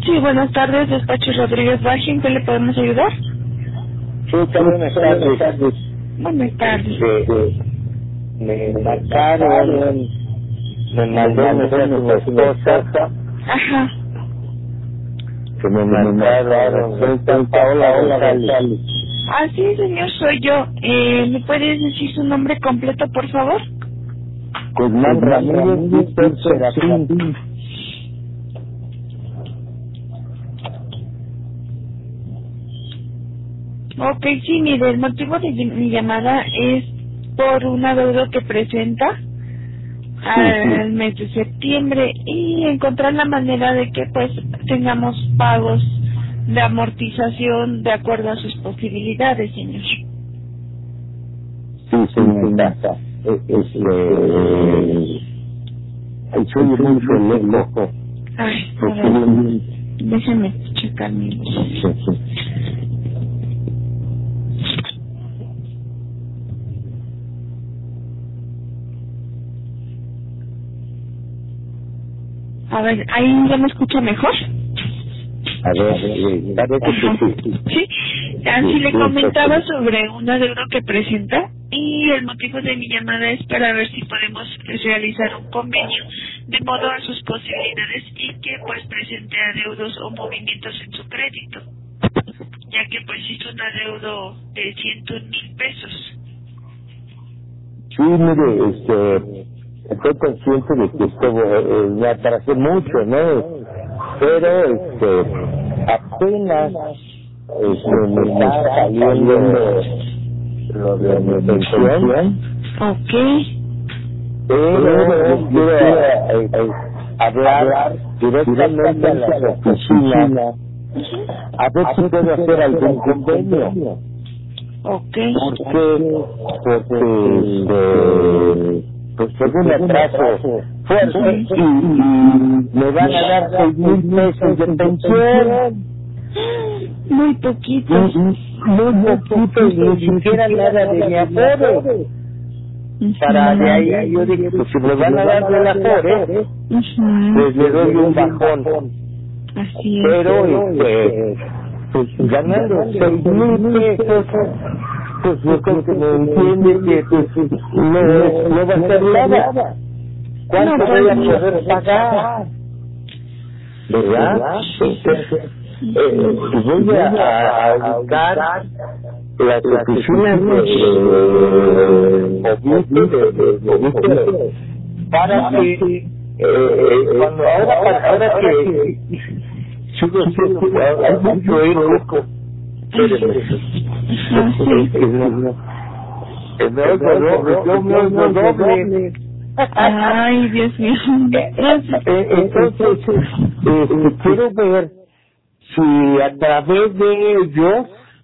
Sí, buenas tardes, despacho Rodríguez Baji, ¿en qué le podemos ayudar? Sí, buenas tardes. Buenas tardes. Me marcaron, me mandó un mensaje a mi esposa, Ajá. que me marcaron, soy Paola González. Ah, sí, señor, soy yo. ¿Me puedes decir su nombre completo, por favor? Guzmán Ramírez Víctor Serafín. Ok, sí, mire, el motivo de mi llamada es por un adeudo que presenta al mes de septiembre y encontrar la manera de que pues tengamos pagos de amortización de acuerdo a sus posibilidades, señor. Sí, señorita. Soy mucho el eco. Ay, a ver, déjeme checar mi... A ver, ¿ahí ya me escucha mejor? A ver, parece que sí. Sí, así le comentaba sobre un adeudo que presenta y el motivo de mi llamada es para ver si podemos realizar un convenio de modo a sus posibilidades y que pues presente adeudos o movimientos en su crédito, ya que pues hizo un adeudo de 101,000 pesos. Sí, mire, estoy consciente de que esto me atrasé mucho, ¿no? Pero, apenas me está saliendo lo de mi pensión, Ok. pero yo quiero hablar directamente a las oficinas a ver si puedo hacer algún convenio. Ok. Porque pues tengo un atraso fuerte y me van a dar 6,000 pesos de pensión. Muy poquitos. Muy poquito y ni siquiera nada de mi aforo. Para de ahí yo dije, pues si me van a dar del aforo, pues le doy un bajón. Así es. Pero pues ganando 6,000 pesos, pues yo creo que me entiende que pues no va a ser nada. ¿Cuánto voy a poder pagar? ¿Verdad? Voy a buscar las oficinas de para que ahora que sigo siendo, hay mucho eco. Yo me oigo doble. Ay, Dios mío. Entonces, quiero ver si a través de ellos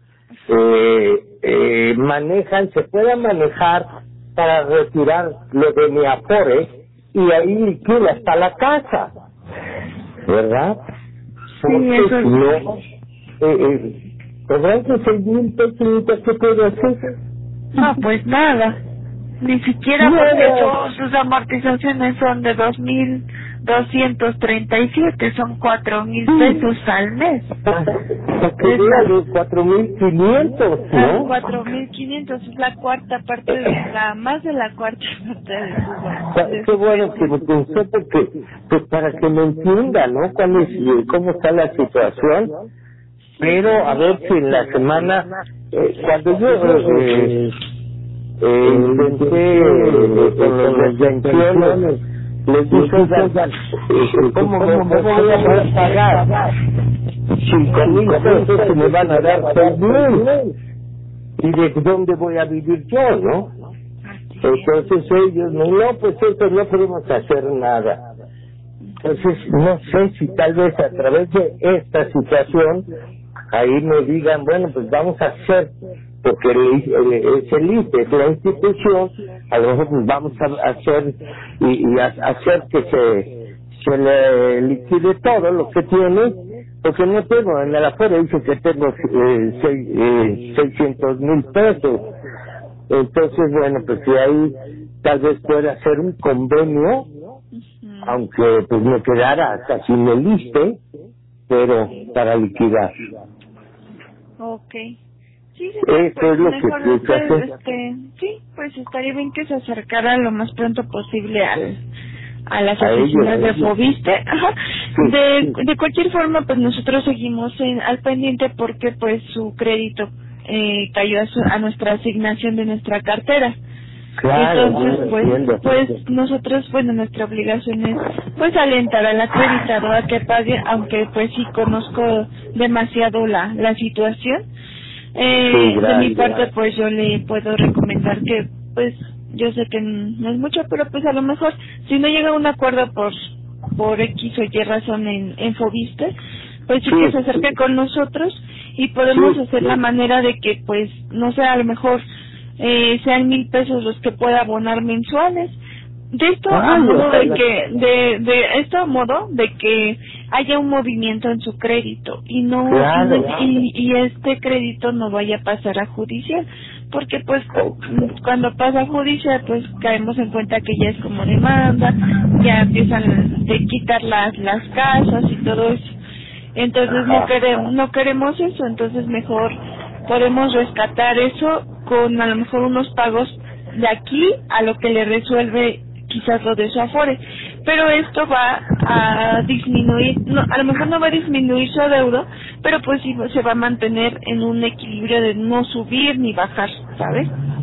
se pueda manejar para retirar lo de mi afore y ahí liquida hasta la casa, ¿verdad? Sí, eso es. No, ¿verdad que 6,000 pesos qué puedo hacer? No, pues nada. Ni siquiera porque sus amortizaciones son de 2,237, son 4,000 pesos al mes. Porque era de 4,500, ¿no? 4,500 es la cuarta parte más de la cuarta parte de sus Qué bueno que me pensé porque, pues para que me entienda, ¿no? Cómo está la situación. Pero a ver si en la semana, cuando yo intenté con las pensiones, les dije, oigan, ¿cómo voy a poder pagar 5,000 pesos que me van a dar 6,000? ¿Y de dónde voy a vivir yo, no? Entonces ellos, no, pues eso no podemos hacer nada. Entonces, no sé si tal vez a través de esta situación, ahí me digan, bueno, pues vamos a hacer, porque es el ISSSTE, es la institución, a lo mejor pues vamos a hacer y hacer que se le liquide todo lo que tiene, porque no tengo, en el afuera dice que tengo 600,000 pesos. Entonces, bueno, pues si ahí tal vez pueda hacer un convenio, aunque pues me quedara hasta sin el ISSSTE, pero para liquidar. Okay. Sí, Eso pues es lo mejor que pienso hacer. sí, pues estaría bien que se acercara lo más pronto posible a las A oficinas de ellos. Foviste. Ajá. Sí, De cualquier forma, pues nosotros seguimos al pendiente porque pues su crédito cayó a nuestra asignación de nuestra cartera. Claro, Entonces, pues nosotros, bueno, nuestra obligación es pues alentar al acreditado a que pague, aunque pues sí conozco demasiado la situación. De mi parte, pues yo le puedo recomendar que, pues, yo sé que no es mucho, pero pues a lo mejor, si no llega a un acuerdo por X o Y razón en Foviste, pues sí que se acerque con nosotros y podemos hacer la manera de que, pues, no sé, a lo mejor sean 1,000 pesos los que pueda abonar mensuales. De esto a modo de que, de esto a modo de que haya un movimiento en su crédito y no y este crédito no vaya a pasar a judicial, porque pues cuando pasa a judicial pues caemos en cuenta que ya es como demanda, ya empiezan a quitar las casas y todo eso. Entonces no queremos eso, entonces mejor podemos rescatar eso con a lo mejor unos pagos de aquí a lo que le resuelve quizás lo de su Afore, pero esto va a disminuir, no, a lo mejor no va a disminuir su adeudo, pero pues sí se va a mantener en un equilibrio de no subir ni bajar, ¿sabes?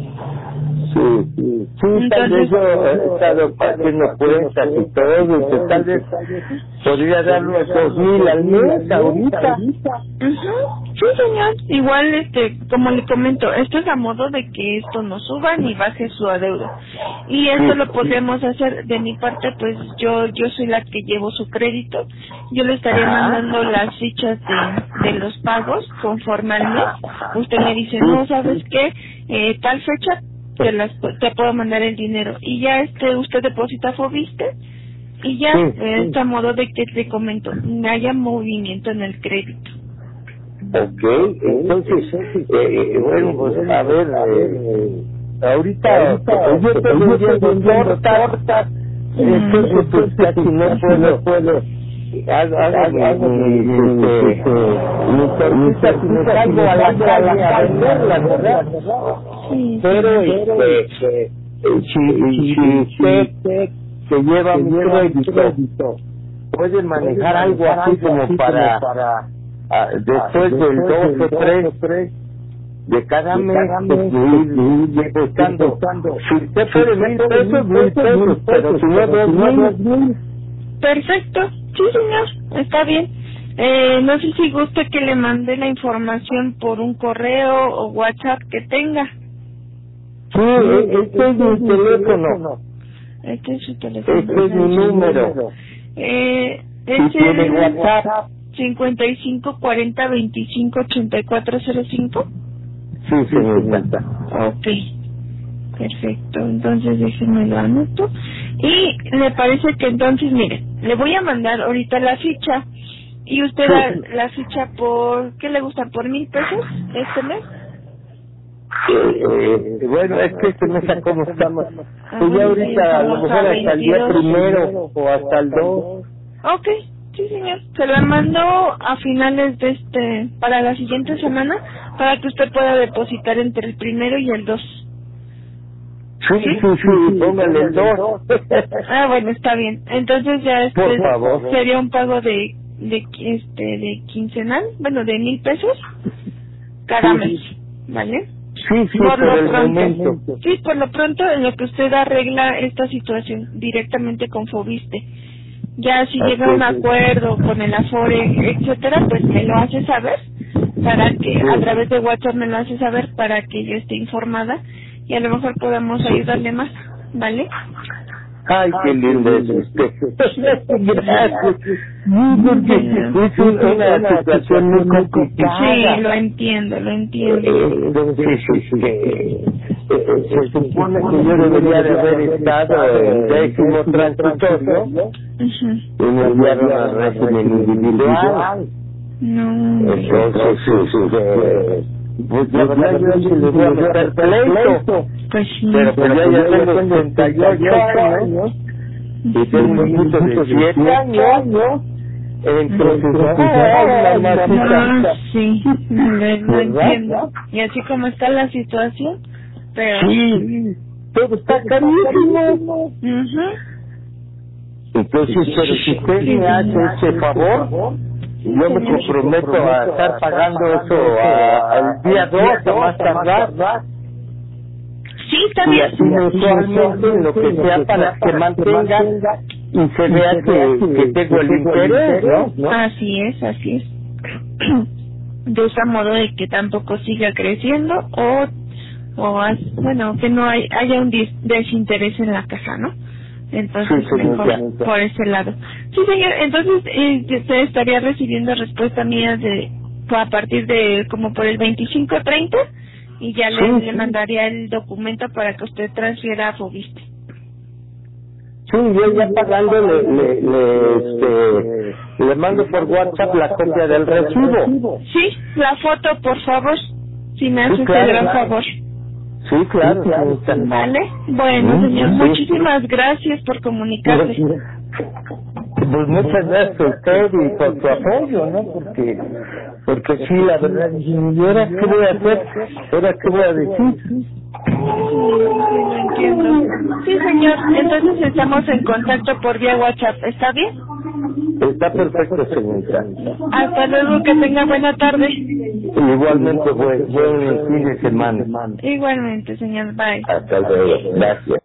Sí, tal vez yo he estado haciendo cuentas y todo, y que tal vez podría darle 2,000 al mes ahorita. Sí, señor. Igual, como le comento, esto es a modo de que esto no suba ni baje su adeudo. Y esto lo podemos hacer de mi parte, pues yo soy la que llevo su crédito. Yo le estaré mandando las fichas de los pagos conforme al mes. Usted me dice, no, ¿sabes qué? Tal fecha te puedo mandar el dinero. Y ya usted deposita Foviste y ya, a modo de que te comento, no haya movimiento en el crédito. Ok, entonces, bueno, pues a ver, ahorita yo estoy vendiendo tortas, entonces pues casi no puedo, hago mis tortitas y me salgo a la calle a venderlas, ¿verdad? Pero si usted que lleva mi crédito puede manejar algo así como para después del 2 o 3 de cada mes, ir depositando. Si usted puede 1,000 pesos, pero si no 2,000. Perfecto, sí señor, está bien. No sé si gusta que le mande la información por un correo o WhatsApp que tenga. Sí, este es mi teléfono. Este es su teléfono. Este es mi número. Si tiene WhatsApp. 55 40 25 84 05. Sí, señorita. Ok, perfecto. Entonces déjenme lo anoto. Y le parece que entonces, mire, le voy a mandar ahorita la ficha. Y usted la ficha por, ¿qué le gusta? ¿Por 1,000 pesos este mes? Bueno, es que este mes como estamos. Pues ya ahorita sí, a lo mejor hasta el día 1 o hasta el 2. Ok. Sí, señor. Se lo mando a finales de para la siguiente semana, para que usted pueda depositar entre el 1 y el 2. Sí, póngale el 2. Bueno, está bien. Entonces ya por favor, sería un pago de quincenal, bueno, de 1,000 pesos cada mes, ¿vale? Sí, por lo pronto. Sí, por lo pronto, en lo que usted arregla esta situación directamente con Foviste. Ya si llega a un acuerdo con el Afore, etcétera, pues me lo hace saber, para que a través de WhatsApp me lo hace saber para que yo esté informada y a lo mejor podamos ayudarle más, ¿vale? Ay, qué lindo es usted. Gracias. Porque es una situación muy complicada. Sí, lo entiendo. Entonces, se supone que yo debería de haber estado en 10º transitorio y me enviaron al régimen individual. No. Entonces, pues la verdad yo sí le voy a meter pleito. Pues sí. Pero pues ya tengo 78 años y tengo un hijito de 7 años Entonces, sí, no entiendo. Y así como está la situación, pero... Sí, todo está carísimo. Entonces, pero si usted me hace ese favor, yo me comprometo a estar pagando eso al día 2 o más tardar. Sí, está bien. Y así mensualmente, lo que sea para que mantenga y se vea que tengo el interés, ¿no? Así es. De ese modo de que tampoco siga creciendo bueno, que no haya un desinterés en la caja, ¿no? Entonces, mejor por ese lado. Sí, señor, entonces usted estaría recibiendo respuesta mía a partir de como por el 25-30 y ya le mandaría el documento para que usted transfiera a Fobiste. Sí, yo ya pagando le mando por WhatsApp la copia del recibo. Sí, la foto, por favor, si me hace ese gran favor. Sí, claro. Vale. Bueno, señor, muchísimas gracias por comunicarse. Pues muchas gracias a usted y por su apoyo, ¿no? Porque sí, la verdad, ¿y ahora qué voy a hacer? ¿Ahora qué voy a decir? Sí, lo entiendo. Sí, señor, entonces estamos en contacto por vía WhatsApp, ¿está bien? Está perfecto, señorita. Hasta luego, que tenga buena tarde. Igualmente, buen fin de semana. Igualmente, señor, bye. Hasta luego, gracias.